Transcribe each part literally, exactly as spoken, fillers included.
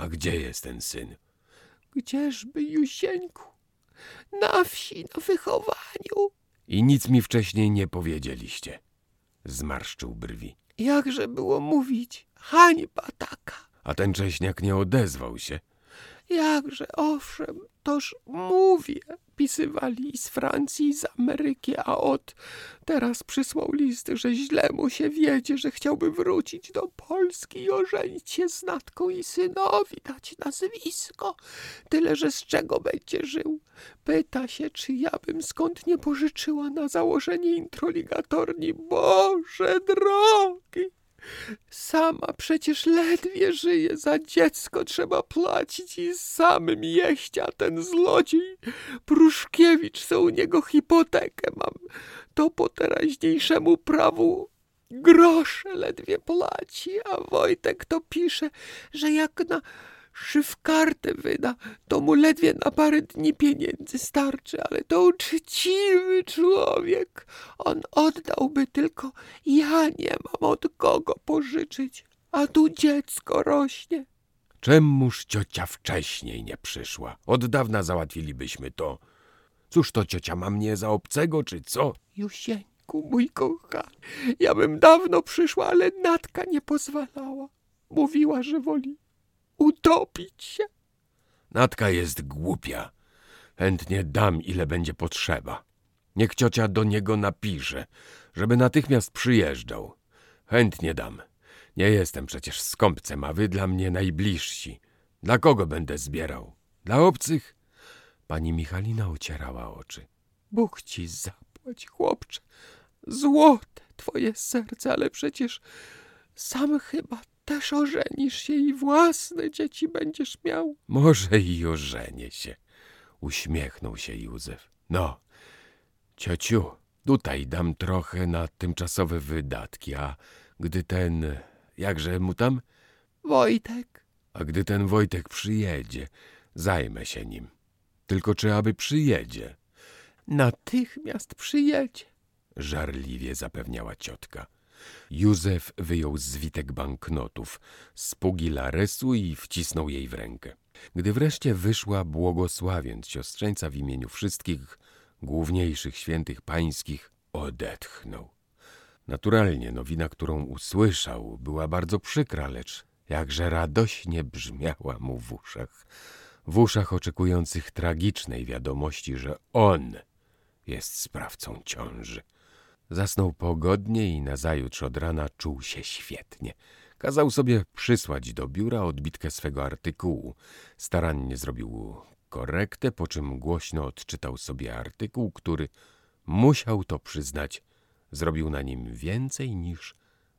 A gdzie jest ten syn? Gdzieżby, Jusieńku? Na wsi, na wychowaniu. I nic mi wcześniej nie powiedzieliście. Zmarszczył brwi. Jakże było mówić? Hańba taka. A ten Cześniak nie odezwał się. Jakże, owszem, toż mówię. Pisywali i z Francji, i z Ameryki, a od teraz przysłał list, że źle mu się wiedzie, że chciałby wrócić do Polski i ożenić się z Natką i synowi dać nazwisko. Tyle, że z czego będzie żył. Pyta się, czy ja bym skąd nie pożyczyła na założenie introligatorni. Boże drogi! Sama przecież ledwie żyje, za dziecko trzeba płacić i samym jeść, a ten zlodziej Pruszkiewicz, co u niego hipotekę mam, to po teraźniejszemu prawu grosze ledwie płaci, a Wojtek to pisze, że jak na szywkartę wyda, to mu ledwie na parę dni pieniędzy starczy, ale to uczciwy człowiek. On oddałby, tylko ja nie mam od kogo pożyczyć, a tu dziecko rośnie. Czemuż ciocia wcześniej nie przyszła? Od dawna załatwilibyśmy to. Cóż to ciocia ma mnie za obcego, czy co? Jusieńku, mój kochany, ja bym dawno przyszła, ale Natka nie pozwalała. Mówiła, że woli utopić się. Natka jest głupia. Chętnie dam, ile będzie potrzeba. Niech ciocia do niego napisze, żeby natychmiast przyjeżdżał. Chętnie dam. Nie jestem przecież skąpcem, a wy dla mnie najbliżsi. Dla kogo będę zbierał? Dla obcych? Pani Michalina ocierała oczy. Bóg ci zapłać, chłopcze. Złote twoje serce, ale przecież sam chyba też ożenisz się i własne dzieci będziesz miał. Może i ożenię się, uśmiechnął się Józef. No, ciociu, tutaj dam trochę na tymczasowe wydatki, a gdy ten, jakże mu tam? Wojtek. A gdy ten Wojtek przyjedzie, zajmę się nim. Tylko czy aby przyjedzie? Natychmiast przyjedzie, Żarliwie zapewniała ciotka. Józef wyjął zwitek banknotów z pugi laresu i wcisnął jej w rękę. Gdy wreszcie wyszła, błogosławiąc siostrzeńca w imieniu wszystkich główniejszych świętych pańskich, odetchnął. Naturalnie nowina, którą usłyszał, była bardzo przykra, lecz jakże radośnie brzmiała mu w uszach. W uszach oczekujących tragicznej wiadomości, że on jest sprawcą ciąży. Zasnął pogodnie i nazajutrz od rana czuł się świetnie. Kazał sobie przysłać do biura odbitkę swego artykułu. Starannie zrobił korektę, po czym głośno odczytał sobie artykuł, który, musiał to przyznać, zrobił na nim więcej niż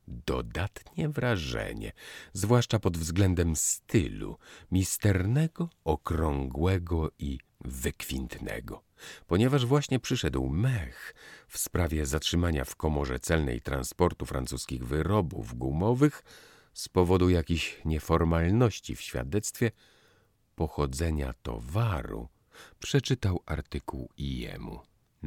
dodatnie wrażenie, zwłaszcza pod względem stylu, misternego, okrągłego i wykwintnego. Ponieważ właśnie przyszedł mech w sprawie zatrzymania w komorze celnej transportu francuskich wyrobów gumowych z powodu jakichś nieformalności w świadectwie pochodzenia towaru, przeczytał artykuł i jemu.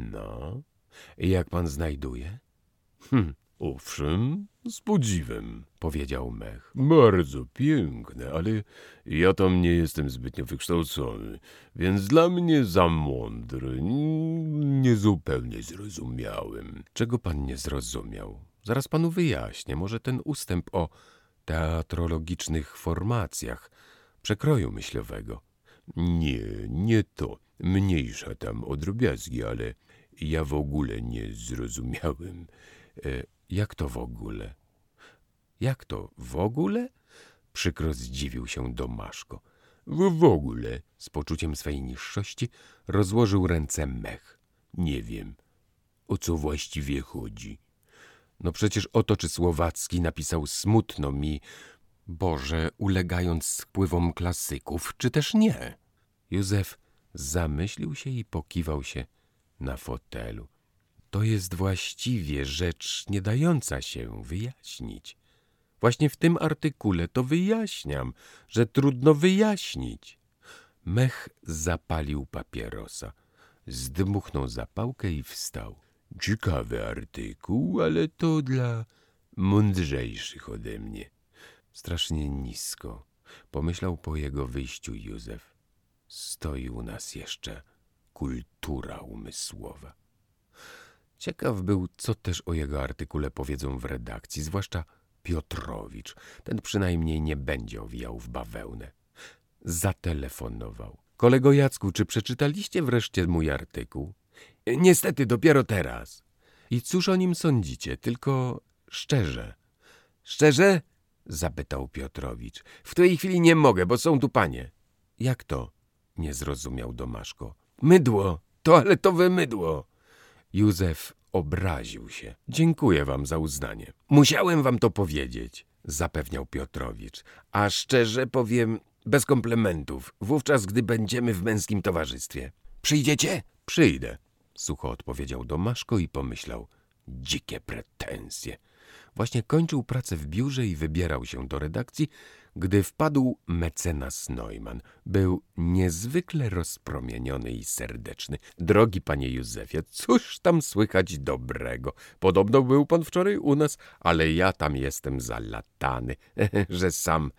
No, jak pan znajduje? Hm, owszem, z podziwem, powiedział mech. Bardzo piękne, ale ja tam nie jestem zbytnio wykształcony, więc dla mnie za mądry. Niezupełnie zrozumiałem. Czego pan nie zrozumiał? Zaraz panu wyjaśnię. Może ten ustęp o teatrologicznych formacjach przekroju myślowego. Nie, nie to. Mniejsza tam o drobiazgi, ale ja w ogóle nie zrozumiałem. E, jak to w ogóle? Jak to w ogóle? Przykro zdziwił się Domaszko. W, w ogóle, z poczuciem swej niższości, rozłożył ręce mech. Nie wiem, o co właściwie chodzi. No przecież o to, czy Słowacki napisał smutno mi, Boże, ulegając spływom klasyków, czy też nie. Józef zamyślił się i pokiwał się na fotelu. To jest właściwie rzecz nie dająca się wyjaśnić. Właśnie w tym artykule to wyjaśniam, że trudno wyjaśnić. Mech zapalił papierosa, zdmuchnął zapałkę i wstał. Ciekawy artykuł, ale to dla mądrzejszych ode mnie. Strasznie nisko. Pomyślał po jego wyjściu Józef. Stoi u nas jeszcze kultura umysłowa. Ciekaw był, co też o jego artykule powiedzą w redakcji, zwłaszcza Piotrowicz. Ten przynajmniej nie będzie owijał w bawełnę. Zatelefonował. Kolego Jacku, czy przeczytaliście wreszcie mój artykuł? Niestety, dopiero teraz. I cóż o nim sądzicie? Tylko szczerze. Szczerze? Zapytał Piotrowicz. W tej chwili nie mogę, bo są tu panie. Jak to? Nie zrozumiał Domaszko. Mydło, toaletowe mydło. Józef obraził się. Dziękuję wam za uznanie. Musiałem wam to powiedzieć, zapewniał Piotrowicz. A szczerze powiem, bez komplementów, wówczas gdy będziemy w męskim towarzystwie. Przyjdziecie? Przyjdę, sucho odpowiedział Domaszko i pomyślał. Dzikie pretensje. Właśnie kończył pracę w biurze i wybierał się do redakcji, gdy wpadł mecenas Neumann. Był niezwykle rozpromieniony i serdeczny. Drogi panie Józefie, cóż tam słychać dobrego? Podobno był pan wczoraj u nas, ale ja tam jestem zalatany, że sam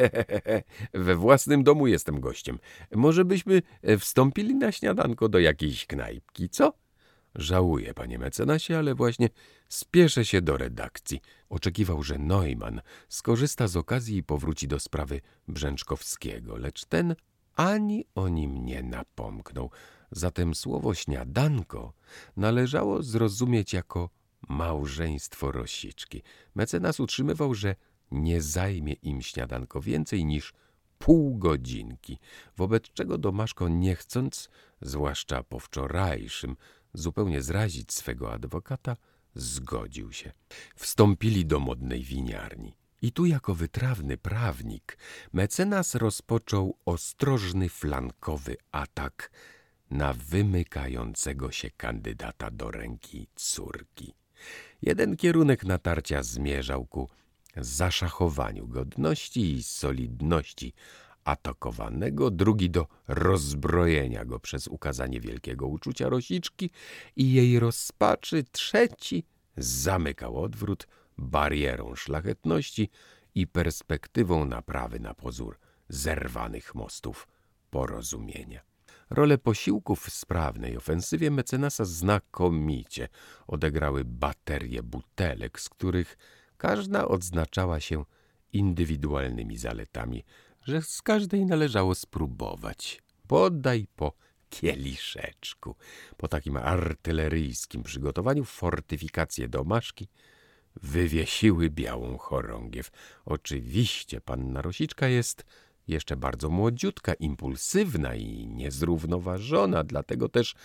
we własnym domu jestem gościem. Może byśmy wstąpili na śniadanko do jakiejś knajpki, co? Żałuję, panie mecenasie, ale właśnie spieszę się do redakcji. Oczekiwał, że Neumann skorzysta z okazji i powróci do sprawy Brzęczkowskiego, lecz ten ani o nim nie napomknął. Zatem słowo śniadanko należało zrozumieć jako małżeństwo Rosiczki. Mecenas utrzymywał, że nie zajmie im śniadanko więcej niż pół godzinki, wobec czego Domaszko nie chcąc, zwłaszcza po wczorajszym, zupełnie zrazić swego adwokata, zgodził się. Wstąpili do modnej winiarni. I tu jako wytrawny prawnik mecenas rozpoczął ostrożny flankowy atak na wymykającego się kandydata do ręki córki. Jeden kierunek natarcia zmierzał ku zaszachowaniu godności i solidności atakowanego, drugi do rozbrojenia go przez ukazanie wielkiego uczucia Rosiczki i jej rozpaczy, trzeci zamykał odwrót barierą szlachetności i perspektywą naprawy na pozór zerwanych mostów porozumienia. Rolę posiłków w sprawnej ofensywie mecenasa znakomicie odegrały baterie butelek, z których każda odznaczała się indywidualnymi zaletami, że z każdej należało spróbować. Podaj po kieliszeczku. Po takim artyleryjskim przygotowaniu fortyfikacje Domaszki wywiesiły białą chorągiew. Oczywiście panna Rosiczka jest jeszcze bardzo młodziutka, impulsywna i niezrównoważona, dlatego też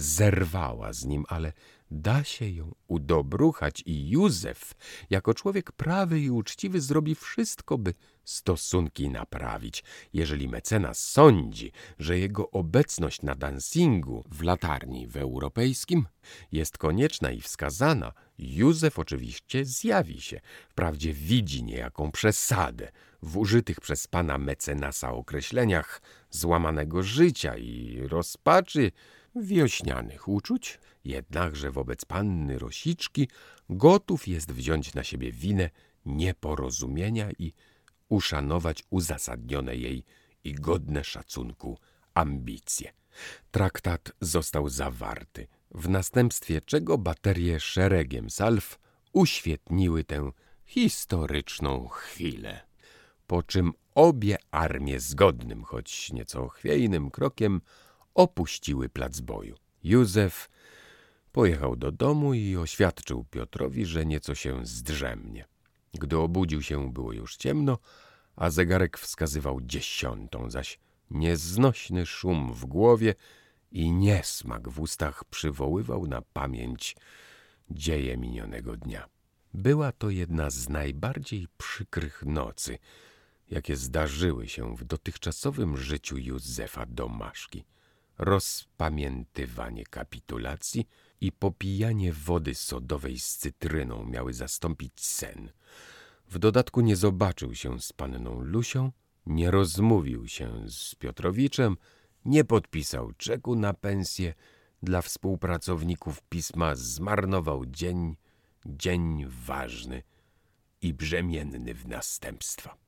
zerwała z nim, ale da się ją udobruchać i Józef, jako człowiek prawy i uczciwy, zrobi wszystko, by stosunki naprawić. Jeżeli mecenas sądzi, że jego obecność na dancingu w latarni w Europejskim jest konieczna i wskazana, Józef oczywiście zjawi się. Wprawdzie widzi niejaką przesadę w użytych przez pana mecenasa określeniach złamanego życia i rozpaczy wiośnianych uczuć, jednakże wobec panny Rosiczki gotów jest wziąć na siebie winę nieporozumienia i uszanować uzasadnione jej i godne szacunku ambicje. Traktat został zawarty, w następstwie czego baterie szeregiem salw uświetniły tę historyczną chwilę, po czym obie armie zgodnym, choć nieco chwiejnym krokiem opuściły plac boju. Józef pojechał do domu i oświadczył Piotrowi, że nieco się zdrzemnie. Gdy obudził się, było już ciemno, a zegarek wskazywał dziesiątą, zaś nieznośny szum w głowie i niesmak w ustach przywoływał na pamięć dzieje minionego dnia. Była to jedna z najbardziej przykrych nocy, jakie zdarzyły się w dotychczasowym życiu Józefa Domaszki. Rozpamiętywanie kapitulacji i popijanie wody sodowej z cytryną miały zastąpić sen. W dodatku nie zobaczył się z panną Lusią, nie rozmówił się z Piotrowiczem, nie podpisał czeku na pensję dla współpracowników pisma, zmarnował dzień, dzień ważny i brzemienny w następstwa.